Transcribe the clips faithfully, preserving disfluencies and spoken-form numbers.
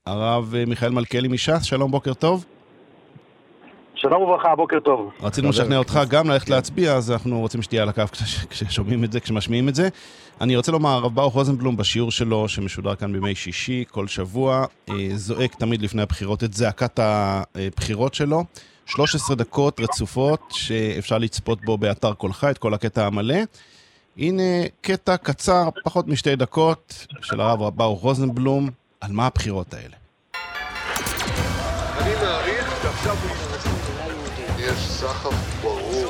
הרב מיכאל מלכיאלי מש"ס, שלום, בוקר טוב. שלום וברכה, בוקר טוב. רצינו לשכנע אותך גם ללכת להצביע, אז אנחנו רוצים שתהיה על הקו כששומעים את זה, כשמשמיעים את זה. אני רוצה לומר, הרב ברוך רוזנבלום בשיעור שלו, שמשודר כאן בימי שישי, כל שבוע, זועק תמיד לפני הבחירות את זעקת הבחירות שלו. שלוש עשרה דקות רצופות שאפשר לצפות בו באתר כל חי, את כל הקטע המלא. הנה קטע קצר, פחות משתי דקות, של הרב ברוך רוזנבלום, על מה הבחירות האלה. אני מעריך שעכשיו יש סחף ברור.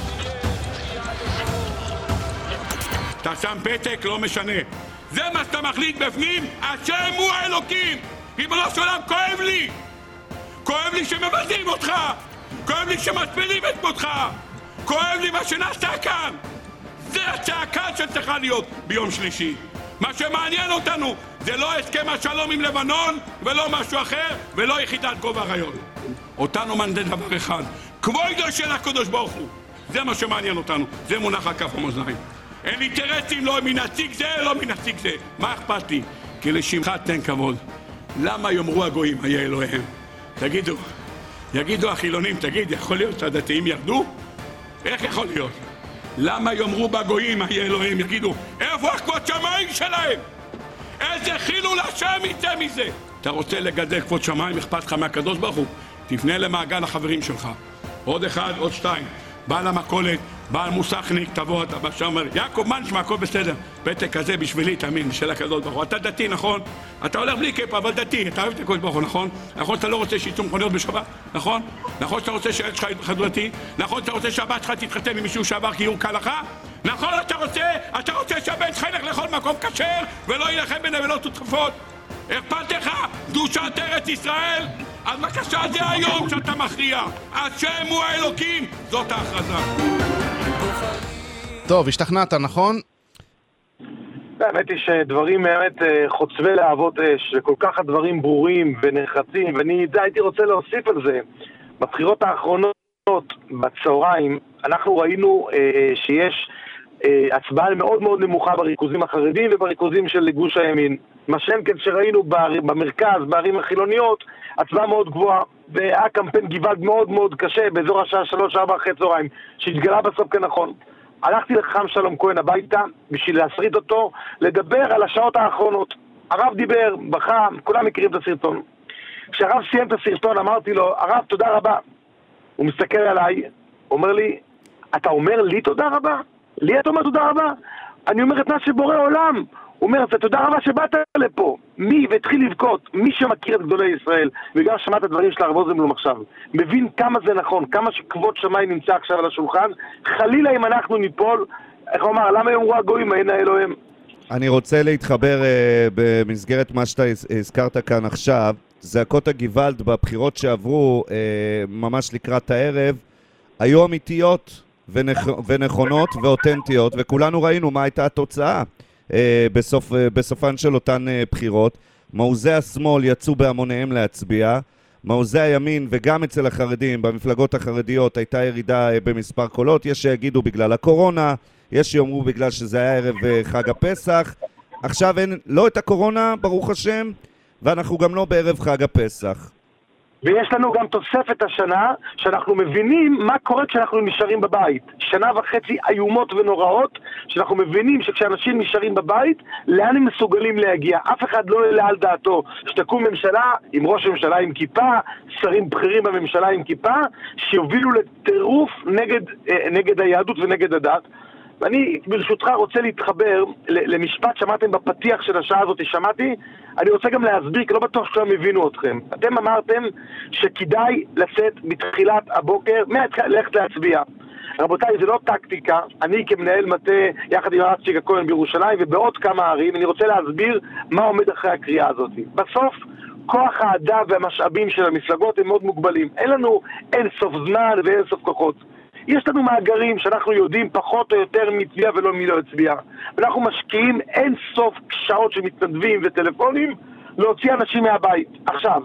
אתה שם פתק, לא משנה. זה מה שאתה מחליט בפנים, השם הוא האלוקים. ריבונו של עולם, כואב לי. כואב לי שמבזים אותך. כואב לי שמשפילים את כבודך. כואב לי מה שנעשה כאן. זה הצעקה שצריכה להיות ביום שלישי. מה שמעניין אותנו זה לא הסכם השלום עם לבנון ולא משהו אחר ולא יחידת גוב הרעיון. אותנו מעניין דבר אחד, כבודו של הקדוש ברוך הוא. זה מה שמעניין אותנו, זה מונח על כף המאזניים. אין אינטרסים לא מנציג זה, לא מנציג זה. מה אכפת לי? כי לשמך תן כבוד. למה יאמרו הגויים היה אלוהיהם? תגידו, יגידו החילונים, תגיד, יכול להיות שהדתיים ירדו? איך יכול להיות? למה יאמרו בגויים היה אלוהים? יגידו, איפה הכבוד שמיים שלהם? איזה חילול השם יצא מזה? אתה רוצה לגדל כבוד שמיים, אכפת לך מהקדוש ברוך הוא? תפנה למעגל החברים שלך. עוד אחד, עוד שתיים. בעל המכולת, בעל מוסכניק, תבוא, אתה בשם אומר, יעקב, מה נשמע, הכל בסדר. פתק כזה בשבילי, תאמין, של הקדוש ברוך הוא. אתה דתי, נכון? אתה הולך בלי כיפה, אבל דתי, אתה אוהב את הקדוש ברוך הוא, נכון? נכון שאתה לא רוצה שיצאו מכוניות בשבת, נכון? נכון שאתה רוצה שהילד שלך יתחתן דתי? נכון שאתה רוצה שהבת שלך תתחתן עם מישהו שעבר גיור כהלכה? נכון אתה רוצה? אתה רוצה שהבן שלך ילך לכל מקום כשר ולא ילחם ביניהם ולא תותקפות? אכפת לך? קדושת ארץ ישראל? אז בבקשה, זה היום שאתה מכריע. השם הוא האלוקים, זאת ההכרזה. טוב, השתכנעת, נכון? האמת היא שדברים באמת חוצבי להבות אש, וכל כך הדברים ברורים ונחרצים, ואני הייתי רוצה להוסיף על זה. בבחירות האחרונות, בצהריים, אנחנו ראינו שיש הצבעה מאוד מאוד נמוכה בריכוזים החרדים ובריכוזים של גוש הימין. מה שם כן שראינו במרכז, בערים החילוניות, הצבעה מאוד גבוהה, והיה קמפיין גוואלד מאוד מאוד קשה באזור השעה שלוש ארבע אחרי צהריים, שהתגלה בסוף כנכון. הלכתי לחכם שלום כהן הביתה בשביל להסריט אותו, לדבר על השעות האחרונות. הרב דיבר, בכה, כולם מכירים את הסרטון. כשהרב סיים את הסרטון אמרתי לו, הרב תודה רבה. הוא מסתכל עליי, אומר לי, אתה אומר לי תודה רבה? לי אתה אומר תודה רבה? אני אומר את מה שבורא עולם. הוא אומר, תודה רבה שבאת לפה. מי, והתחיל לבכות, מי שמכיר את גדולי ישראל, וגם שמע את הדברים של הרב רוזנבלום עכשיו, מבין כמה זה נכון, כמה שכבוד שמיים נמצא עכשיו על השולחן, חלילה אם אנחנו ניפול, איך הוא אמר, למה יאמרו הגויים, אין האלוהים? אני רוצה להתחבר uh, במסגרת מה שאתה הזכרת כאן עכשיו, זעקות הגוואלד בבחירות שעברו uh, ממש לקראת הערב, היו אמיתיות ונכ... ונכונות ואותנטיות, וכולנו ראינו מה הייתה התוצאה. בסוף, בסופן של אותן בחירות. מעוזי השמאל יצאו בהמוניהם להצביע, מעוזי הימין וגם אצל החרדים, במפלגות החרדיות הייתה ירידה במספר קולות, יש שיגידו בגלל הקורונה, יש שיאמרו בגלל שזה היה ערב חג הפסח. עכשיו אין לא את הקורונה, ברוך השם, ואנחנו גם לא בערב חג הפסח. ויש לנו גם תוספת השנה שאנחנו מבינים מה קורה כשאנחנו נשארים בבית. שנה וחצי איומות ונוראות שאנחנו מבינים שכשאנשים נשארים בבית, לאן הם מסוגלים להגיע. אף אחד לא יעלה על דעתו שתקום ממשלה עם ראש הממשלה עם כיפה, שרים בכירים בממשלה עם כיפה, שיובילו לטירוף נגד, נגד היהדות ונגד הדת. ואני ברשותך רוצה להתחבר למשפט שמעתם בפתיח של השעה הזאת, שמעתי, אני רוצה גם להסביר, כי לא בטוח שכולם הבינו אתכם. אתם אמרתם שכדאי לצאת בתחילת הבוקר, ללכת להצביע. רבותיי, זה לא טקטיקה, אני כמנהל מטה יחד עם הרב צ'יקה כהן בירושלים ובעוד כמה ערים, אני רוצה להסביר מה עומד אחרי הקריאה הזאת. בסוף, כוח האדם והמשאבים של המפלגות הם מאוד מוגבלים. אין לנו אין סוף זמן ואין סוף כוחות. יש לנו מאגרים שאנחנו יודעים פחות או יותר מי הצביע ולא מי לא הצביע. ואנחנו משקיעים אין סוף שעות של מתנדבים וטלפונים להוציא אנשים מהבית. עכשיו,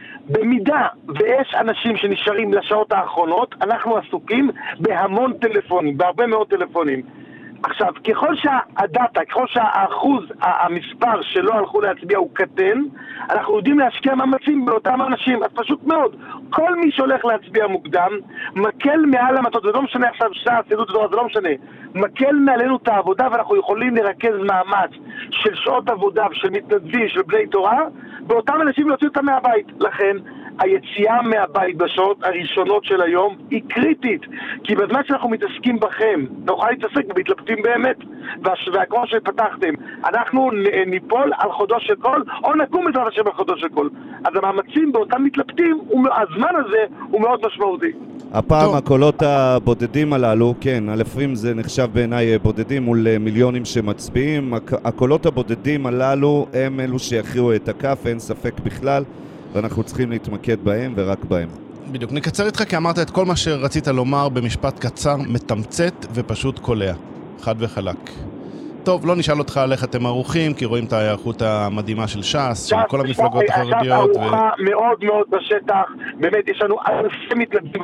במידה ויש אנשים שנשארים לשעות האחרונות, אנחנו עסוקים בהמון טלפונים, בהרבה מאוד טלפונים. עכשיו, ככל שהדאטה, ככל שהאחוז, המספר שלא הלכו להצביע הוא קטן, אנחנו יודעים להשקיע מאמצים באותם אנשים, אז פשוט מאוד, כל מי שהולך להצביע מוקדם, מקל מעל המטות, זה לא משנה עכשיו שעה, סידות ודור, זה לא משנה, מקל מעלינו את העבודה, ואנחנו יכולים לרכז מאמץ של שעות עבודה, של מתנדבים, של בני תורה, באותם אנשים להוציא אותם מהבית. לכן, היציאה מהבית בשעות הראשונות של היום היא קריטית, כי בזמן שאנחנו מתעסקים בכם, נוכל להתעסק ומתלבטים באמת, והכמו שפתחתם, אנחנו ניפול על חודו של קול, או נקום בעזרת השם על חודו של קול. אז המאמצים באותם מתלבטים, הזמן הזה הוא מאוד משמעותי. הפעם טוב. הקולות הבודדים הללו, כן, אלפים זה נחשב בעיניי בודדים מול מיליונים שמצביעים, הקולות הבודדים הללו הם אלו שיכריעו את הכף, אין ספק בכלל, ואנחנו צריכים להתמקד בהם ורק בהם. בדיוק, נקצר איתך כי אמרת את כל מה שרצית לומר במשפט קצר, מתמצת ופשוט קולע, חד וחלק. טוב, לא נשאל אותך על איך אתם ערוכים, כי רואים את ההיערכות המדהימה של ש"ס, של כל המפלגות החרדיות. ש"ס ערוכה מאוד מאוד בשטח, באמת יש לנו אלפי מתנדבים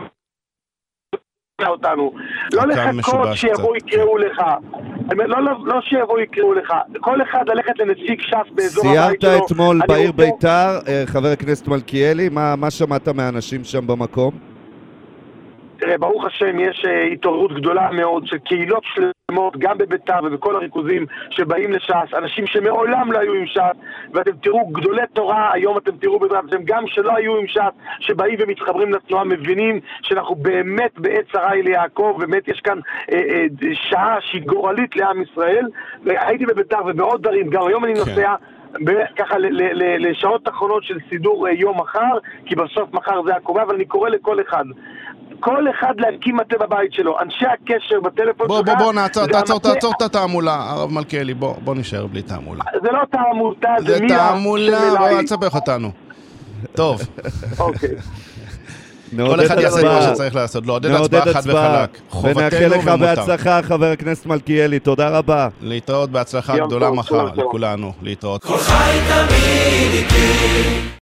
אותנו. לא לחכות שיבואו יקראו לך. לא שיבואו יקראו לך. כל אחד ללכת לנציג ש"ס באזור הבית שלו. סיירת אתמול בעיר ביתר, חבר הכנסת מלכיאלי, מה שמעת מהאנשים שם במקום? תראה, ברוך השם יש התעוררות גדולה מאוד של קהילות שלמות, גם בביתר ובכל הריכוזים שבאים לש"ס, אנשים שמעולם לא היו עם ש"ס, ואתם תראו גדולי תורה, היום אתם תראו בעזרת השם, גם שלא היו עם ש"ס, שבאים ומתחברים לתנועה, מבינים שאנחנו באמת בעת צרה אל יעקב, באמת יש כאן אה, אה, שעה שהיא גורלית לעם ישראל, והייתי בביתר ובעוד דברים, גם היום אני נוסע, ככה לשעות האחרונות של סידור יום מחר, כי בסוף מחר זה הקובע, אבל אני קורא לכל אחד כל אחד להקים מטה בבית שלו, אנשי הקשר בטלפון בוא, שלך. בוא, בוא, נעצור, תעצור, תעצור את התעמולה, הרב מלכיאלי, בוא, בוא נשאר בלי תעמולה. זה לא תעמולה, זה, זה תעמולה, בוא, תסבך אותנו. טוב. אוקיי. כל אחד יעשה מה שצריך לעשות, לא, עודד הצבעה חד וחלק. ונאחל לך בהצלחה, חבר הכנסת מלכיאלי, תודה רבה. להתראות בהצלחה גדולה מחר לכולנו, להתראות. כל חי תמיד איתי